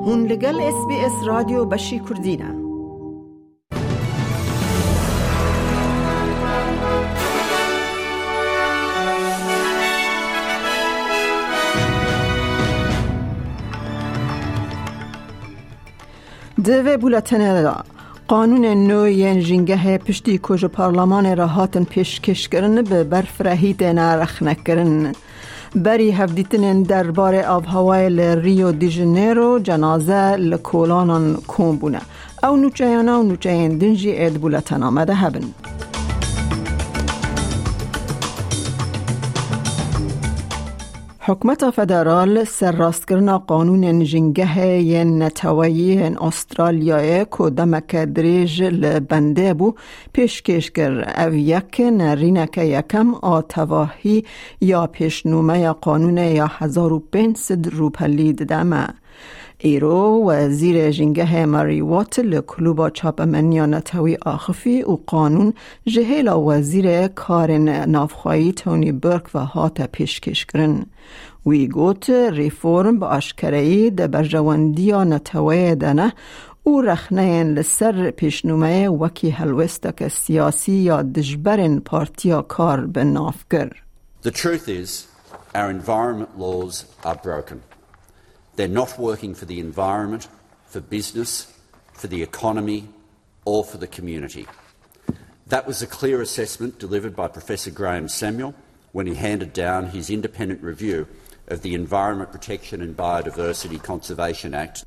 هون لگل SBS رادیو بشی کردینه. دوی بولتنه دا قانون نوی جنگه پشتی کج پارلمان را هاتن پیشکش کرن به برفرهی دینا رخنه کرن. بری هفدیتن درباره آب هوای ریو دی ژانیرو جنازه لکولانان کون بونه. او نوچهانا و نوچهین دنجی اید بولتن آمده هبن. حکومت فدرال سرراست کرنا قانون جنگه ی نتوایی استرالیای که دمک دریج لبنده بو پیشکش کر او یک نرینک یکم آتواهی یا پیشنومه قانون یا 1500 روپلید دمه. ایرو وزیر جنگه ماری وات لکلوبا چاپمنیا نتوی آخفی و قانون جهیلا وزیر کار نافخوایی تونی برک و هات پیشکش کرن. وی گوت ریفورم با اشکرهی ده برجواندی نتوی دنه او رخنه لسر پیشنومه وکی هلوستک سیاسی یا دجبرن پارتیا کار به نافگر. The truth is our environment laws are broken. They're not working for the environment, for business, for the economy, or for the community. That was a clear assessment delivered by Professor Graham Samuel when he handed down his independent review of the Environment Protection and Biodiversity Conservation Act.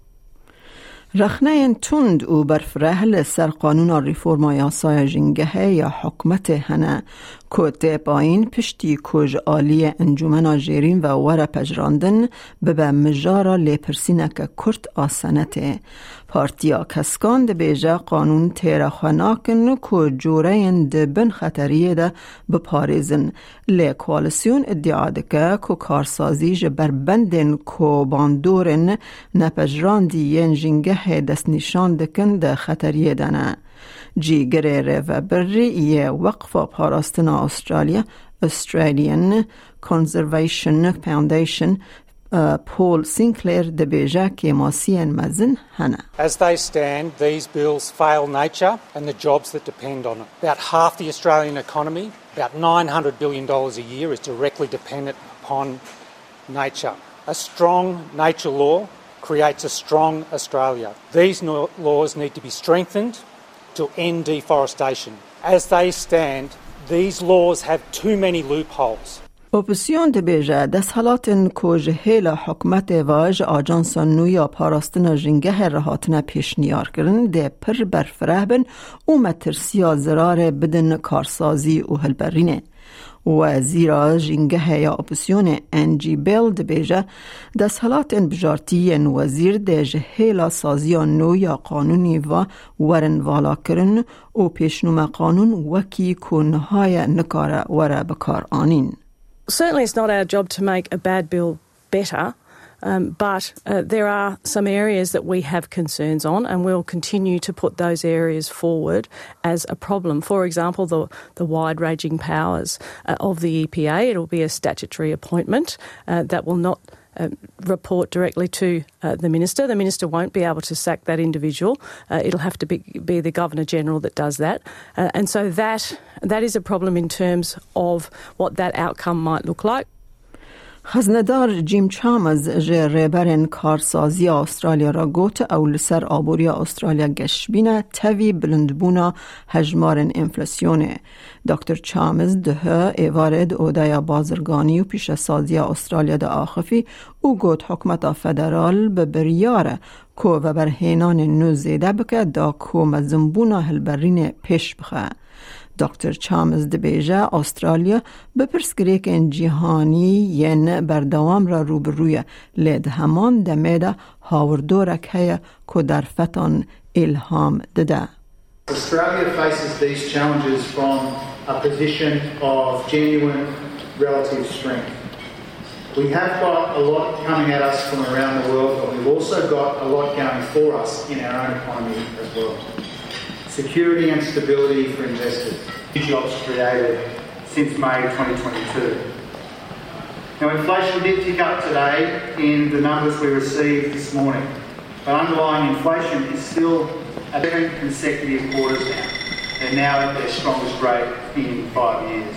رخنه تند و برفره لسر قانون ریفورم یاسای جنگه یا حکمت هنه که پایین پشتی کج آلی انجمن جیرین و ور پجراندن به مجارا لیپرسینک کرد آسانته. پارتیا کسکان ده بیجا قانون تیره خناکن که جوره ده بن خطریه ده بپاریزن. لی کوالسیون ادعا دکه که کارسازی جبر بندن که باندورن نپجراندی ین جنگه دست نشان دکن ده خطریه دنه. جیگره و بری یه وقف پاراستنا استرالیا Australian Conservation Foundation Paul Sinclair de beja ke masien mazin hana. As they stand, these bills fail nature and the jobs that depend on it. About half the Australian economy, about $900 billion a year, is directly dependent upon nature. A strong nature law creates a strong Australia. These laws need to be strengthened to end deforestation. As they stand, these laws have too many loopholes. اپوزیسیون ده بیجه دست حالاتن که جهیل حکمت واج آجانس نویا پاراستن جنگه رهاتن پیش نیار کرن ده پر برفره بن و مترسیا زرار بدن کارسازی و هلبرینه. وزیر جنگه یا اپوزیسیون انجی بیل ده بیجه دست حالاتن بجارتی وزیر ده جهیل سازی نویا قانونی و ورن والا کرن و پیشنوم قانون وکی کنهای نکاره وره بکار آنین. Certainly it's not our job to make a bad bill better, but there are some areas that we have concerns on and we'll continue to put those areas forward as a problem. For example, the wide-ranging powers of the EPA. It will be a statutory appointment that will not report directly to the Minister. The Minister won't be able to sack that individual. It'll have to be the Governor-General that does that. And so that is a problem in terms of what that outcome might look like. خزندار جیم چامز رهبر کارسازی استرالیا را گوت او لسر آبوری استرالیا گشبینه توی بلندبونا هجمار انفلاسیونه. دکتر چامز ده ایوارد اودای بازرگانی و پیش سازی استرالیا ده آخفی او گوت حکمت فدرال به بریاره که و برهینان نوزیده بکه دا که مزنبونا هلبرین پیش بخه. دکتر چامز ده بیجه استرالیا به پرسکریک جهانی ین بردوام را روبرویه لید همان دمیده هاوردورک هیا که در فتان الهام دده. Australia faces these challenges from a position of genuine relative strength. We have got a lot coming at us from around the world, but we've also got a lot going for us in our own economy as well. Security and stability for investors. New jobs created since May 2022. Now, inflation did tick up today in the numbers we received this morning. But underlying inflation is still 11 consecutive quarters now, and now at their strongest rate in 5 years.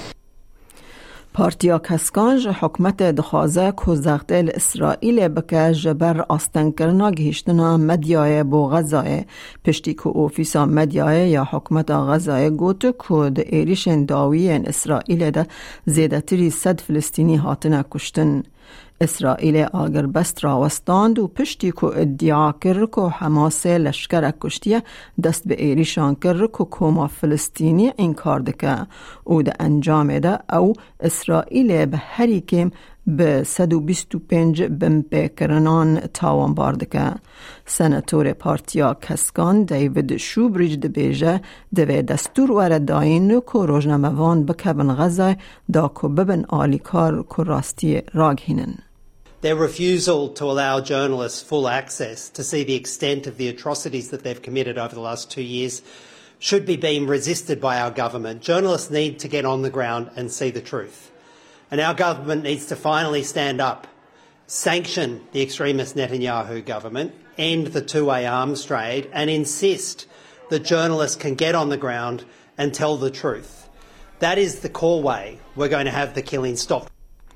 پارتیا کسکانج حکمت دخوازه که زغدل اسرائیل بکه جبر آستن کرنا گهشتنا مدیای بو غزای پشتی که اوفیسا مدیای یا حکمت غزای گوتو که ده ایریشن داویین اسرائیل ده زیده تری 100 فلسطینی هاتنه کشتن. اسرائیل آگر بست راوستاند و پشتی که ادعا کرد که حماس لشکر کشتیه دست به ایریشان کرد که کوما فلسطینی این کار دکه او ده انجام ده او اسرائیل به هری کم به 125 بمب کرنان تاوان باردکه. سناتور پارتیا کسکان دیوید شوبریج ده بیجه دوی دستور ورد داین که روزنامه‌وان بکبن غزه دا که ببن آلیکار که راستی راگهینن. Their refusal to allow journalists full access to see the extent of the atrocities that they've committed over the last 2 years should be being resisted by our government. Journalists need to get on the ground and see the truth. And our government needs to finally stand up, sanction the extremist Netanyahu government, end the two-way arms trade, and insist that journalists can get on the ground and tell the truth. That is the core way we're going to have the killing stopped.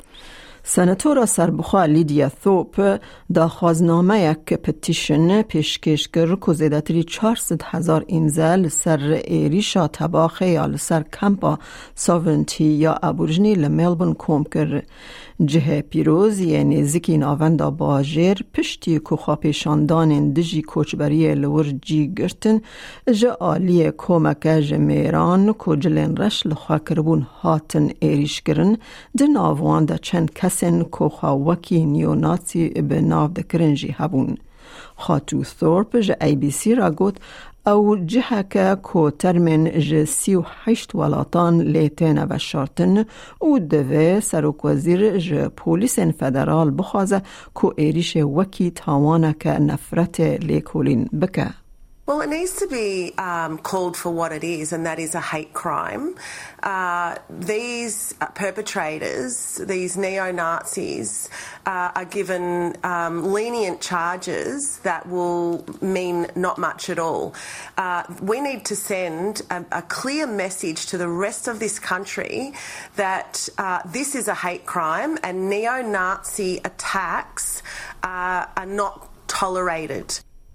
سناتورا سربخوا لیدیا ثوپ دا خوازنامه یک پتیشن پیشکش کرد که زیادتری 400,000 انزل سر ایریشا تباخه یا لسر کمپا ساورنتی یا ابورجنی لملبون کوم کرد. جه پیروز یعنی زکی ناوندا باجر پشتی که خواپیشاندان دجی کوچبری لور جی گرتن جه آلی کومک جمیران که جلن رش لخواکربون هاتن ایریش کرن ده ناوان دا چند کسن که خواوکی نیوناتی به ناو دکرنجی هبون. خاتو ثورپ جه ای بی سی را گوت او جهه که ترمن جه 38 ولاتان لیتین و شارتن او دوه سروک وزیر جه پولیس فدرال بخوازه که ایریش وکی تاوانه که نفرت لیکولین بکه. Well, it needs to be called for what it is, and that is a hate crime. These perpetrators, these neo-Nazis, are given lenient charges that will mean not much at all. We need to send a clear message to the rest of this country that this is a hate crime and neo-Nazi attacks are not tolerated.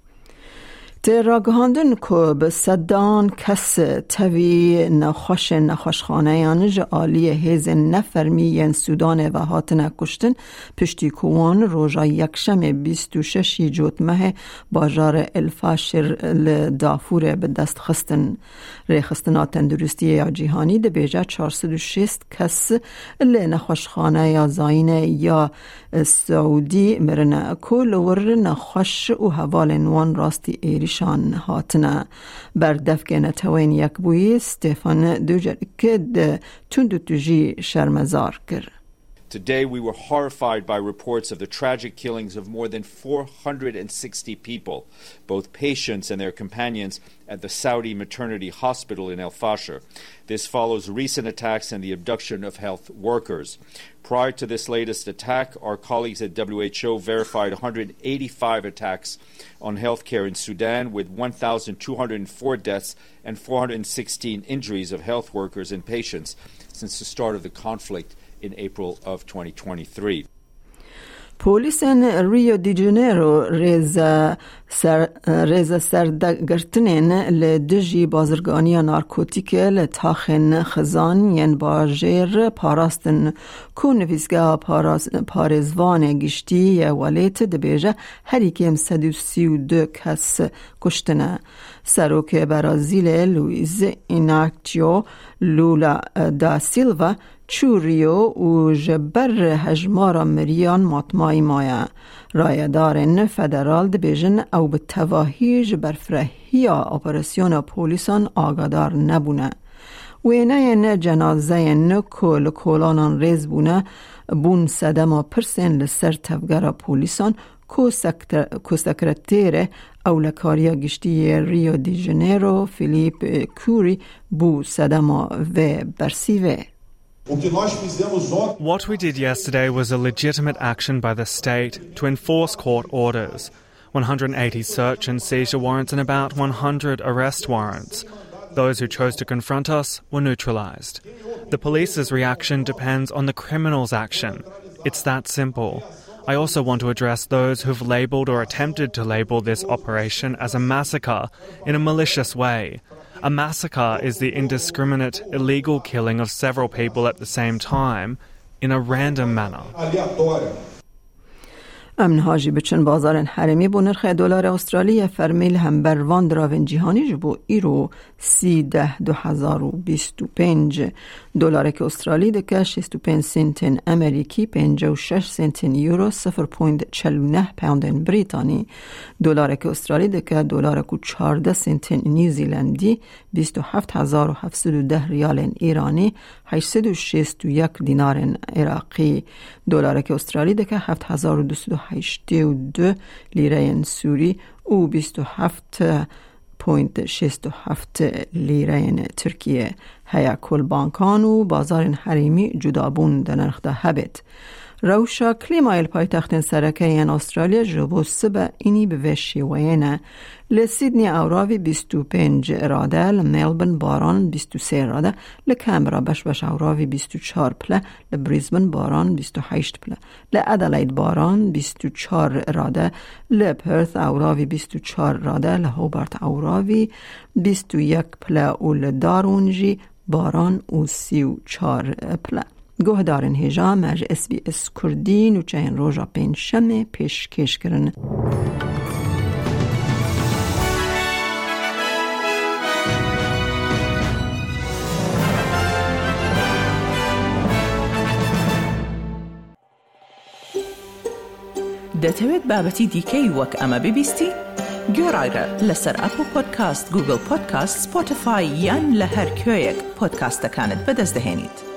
راگهاندن که به صدان کس توی نخوشخانه یانج آلی هیز نفرمی ین سودان و هاتن کشتن پشتی کوان روژا یکشم 26 جوتمه باجار الفاشر لدافور به دست خستن. ریخستنا تندرستی یا جیهانی ده بیجه 406 کس لنخوشخانه یا زاین یا سعودی مرنه کل ور نخوش و حوال نوان راستی ایریشان هاتنه. بردفک نتوین یک بوی ستیفان دوجر که ده تندو تجی شرمزار کرد. Today we were horrified by reports of the tragic killings of more than 460 people, both patients and their companions, at the Saudi Maternity Hospital in El Fasher. This follows recent attacks and the abduction of health workers. Prior to this latest attack, our colleagues at WHO verified 185 attacks on healthcare in Sudan, with 1,204 deaths and 416 injuries of health workers and patients since the start of the conflict in April of 2023. پولیس ریو دی جنیرو ریز سردگرتنین لدجی بازرگانی نارکوتیک لتاخن خزان ین باجر پاراستن که نویزگاه پارزوان گشتی یا ولیت دبیجه هریکیم 132 کس کشتنه. سروک برازیل لویز ایناکتیو لولا دا سیلوا چوریو و جبر هجمارا مریان ماتمای مایا رایدارن فدرال دبیجن او به تواهی جبر فرهیا اپراسیون پولیسان آگادار نبونه. وینه جنازه نکل کولانان ریز بونه بون صدما پرسن لسر تفگرا پولیسان کو سکرتیر اولکاریا گشتی ریو دی جنیرو فیلیپ کوری بو صدما و برسیوه. What we did yesterday was a legitimate action by the state to enforce court orders. 180 search and seizure warrants and about 100 arrest warrants. Those who chose to confront us were neutralised. The police's reaction depends on the criminal's action. It's that simple. I also want to address those who've labelled or attempted to label this operation as a massacre in a malicious way. A massacre is the indiscriminate, illegal killing of several people at the same time in a random manner. امن هاجی بچن بازار حرمی بو نرخ دلار استرالی فرمیل هم بر وان دراون جهانی جبو ایرو 13,2025 دلار که استرالی دکه 65 سنت امریکی 56 سنت یورو 0.49 پوند بریتانی دلار که استرالی دکه دلار که 14 سنت نیوزیلندی 27,710 ریال ایرانی 861 دینار عراقی دلار که استرالی دکه 7,282 لیره سوری و 27.67 لیره ترکیه هیا کل بانکان و بازار حریمی جدابون در نرخ ده هبت روشا کلیمایل پایتخت سرکه این استرالیا جبو سبا اینی بوشی وینه لسیدنی اوراوی 25 راده لملبن باران 23 راده لکامبرا بش اوراوی 24 پله لبریزبن باران 28 پله لادلاید باران 24 راده لپرث اوراوی 24 راده لهوبارت اوراوی 21 پله و لدارونجی باران و 34 پله گوه دارن هجا مج SBS کردی نوچه این روژا پین شمه پیش کش کرن. دەتەوێت بابەتی دیکەی وەک ئەمە ببیستی؟ گۆڕایرە لەسەر ئەپل پۆدکاست، گوگل پۆدکاست، سپۆتیفای یان لە هەر کوێیەک پۆدکاستەکانت بەدەست دەهێنیت.